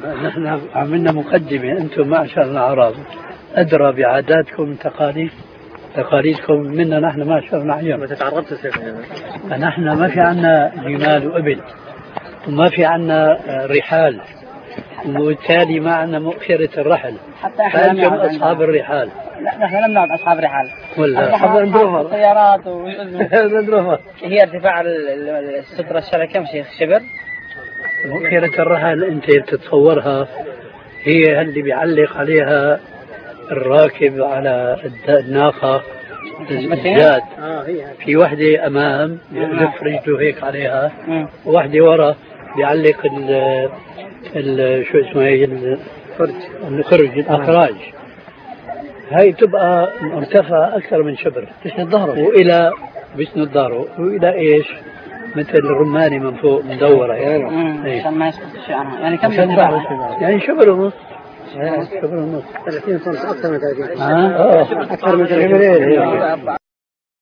نحن عملنا مقدمة. أنتم معشر الأعراب أدرى بعاداتكم تقاليدكم منا نحن معشر الأعيان. ما تتعرضت سيدنا؟ فنحن ما في عنا جمال وإبل وما في عنا رحال، وبالتالي ما عنا مؤخرة الرحل. حتى احنا فأنتم أصحاب الرحال. لا نحن لم نعد أصحاب رحال ولا الطيارات هي ارتفاع السترة الشرعي كم شبر؟ مؤخرة الرحل أنت بتتصورها هي اللي بيعلق عليها الراكب على الناقة الزاد. في وحدة أمام يلف رجله هيك عليها، ووحدة ورا بيعلق شو اسمه الخرج الأخراج. هاي تبقى مرتفعة أكثر من شبر وإلى بسند ظهره وإلى إيش مثل الرمانة من فوق مدورة يعني. عشان ما يسقط شيء عنها. يعني كم يعني شبر ونص. شبر ونص 30 سم أكثر من 30. أكثر من 30.